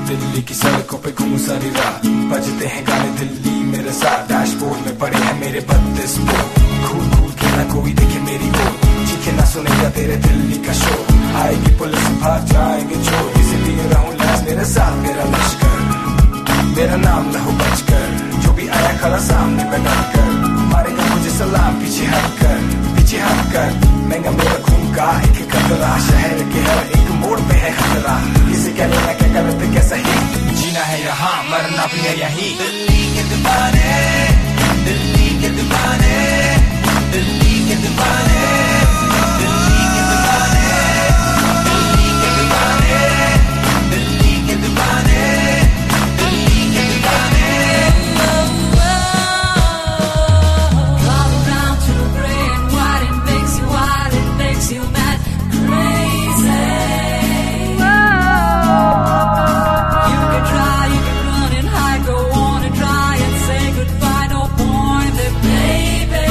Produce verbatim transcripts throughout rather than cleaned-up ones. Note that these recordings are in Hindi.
दिल्ली की सड़कों पे घूम सारी रात, बजते हैं गाने दिल्ली मेरे साथ। डैशबोर्ड में पड़े हैं मेरे बत्तीस बोर्ड, घूर घूर के ना कोई देखे मेरी ओर, चीखे ना सुनेगा तेरे दिल्ली का शोर। आएगी पुलिस भाग जाएंगे चोर, इसीलिए रहूं लैस मेरे साथ मेरा लश्कर। मेरा नाम लहू बचकर, जो भी आया खड़ा सामने में डटकर, मारेगा मुझे सलाम पीछे हटकर, पीछे हटकर। महंगा मेरा खून का एक कतरा, शहर के हर एक मोड़ पे है खतरा। किसी क्या लेना क्या गलत क्या सही, जीना है यहाँ मरना भी है यहीं। दिल्ली के दीवाने, दिल्ली के दीवाने, दिल्ली के दीवाने, दिल्ली के दीवाने, दिल्ली के दीवाने, दिल्ली के दीवाने, दिल्ली के दीवाने। All around to the brain, what it makes you, what it makes you mad crazy. You can try, you can run and hide, go on and try and say goodbye, no point there, baby.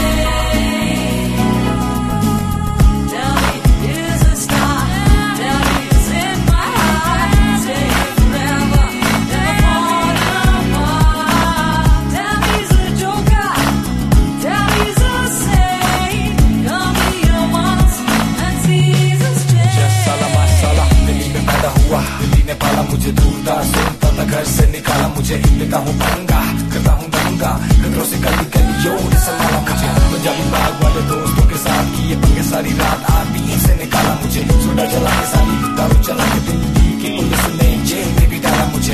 Tell me, is a star? Tell me, it's in my heart. Say it forever, never fall apart. Tell me, it's a joker. Tell me, it's a saint. Come here once and see this change. साला माशाला दिल्ली में पैदा हुआ, दिल्ली ने पाला मुझे दूरदार, सुनता था घर से निकाला मुझे। लेता हूँ पंगा, करता हूँ दंगा, खतरों से गली गलियों ने संभाला मुझे। पंजाबी बाग वाले दोस्तों के साथ किए पंगे, सारी रात आरपी से निकाला मुझे। सोडा जला के साली दारू चला के दिल्ली की पुलिस ने जेल में भी डाला मुझे।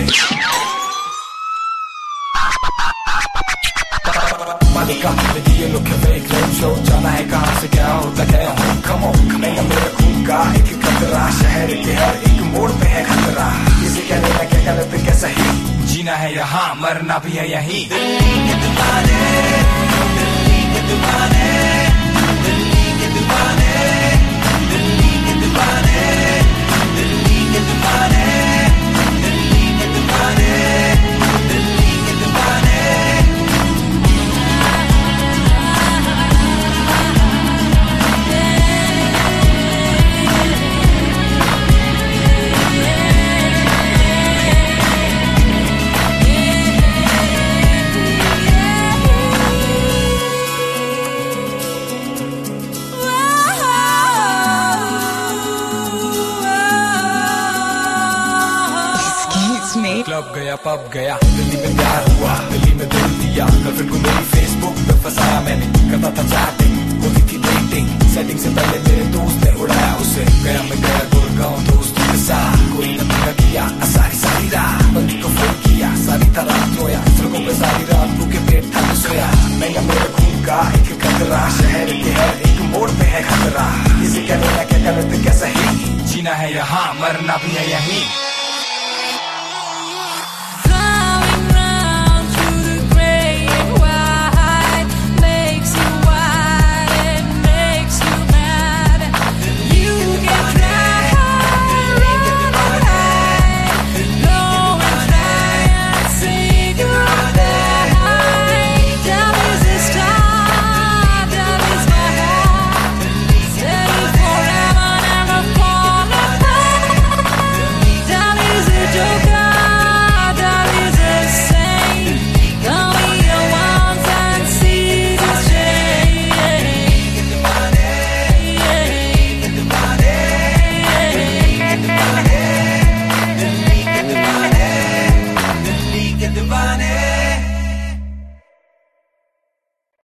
मालिका ये लोग फेक रोड शो, जाना है कहाँ से क्या होता क्या हूँ। कमो महंगा मेरा खून का एक कतरा, शहर के हर एक मोड़ पे है खतरा। किसी क्या लेना क्या गलत क्या सही, जीना है यहाँ मरना भी है यहीं। दिल्ली के दीवाने, दिल्ली के दीवाने, दिल्ली के दीवाने, दिल्ली के दीवाने, दिल्ली के दीवाने, दिल्ली के दीवाने, दिल्ली के दीवाने। क्लब गया पब गया, दिल्ली में प्यार हुआ, दिल्ली में दिल दिया। गर्लफ्रेंड को मेरी फेसबुक पे फंसाया मैंने, करता था चैटिंग, होती थी डेटिंग। सेटिंग से पहले मेरे दोस्त ने उड़ाया उसे, गया मैं गया गुड़गांव दोस्तों के साथ। कोई न पूरा किया सारी सारी रात, बंदी को फोन किया सारी रात रोया। सड़कों पे सारी रात भूखे पेट था तो सोया। महंगा मेरे खून का एक कतरा, शहर के हर एक मोड़ पे है खतरा। किसी क्या लेना क्या गलत क्या सही, जीना है यहाँ मरना भी है यहीं।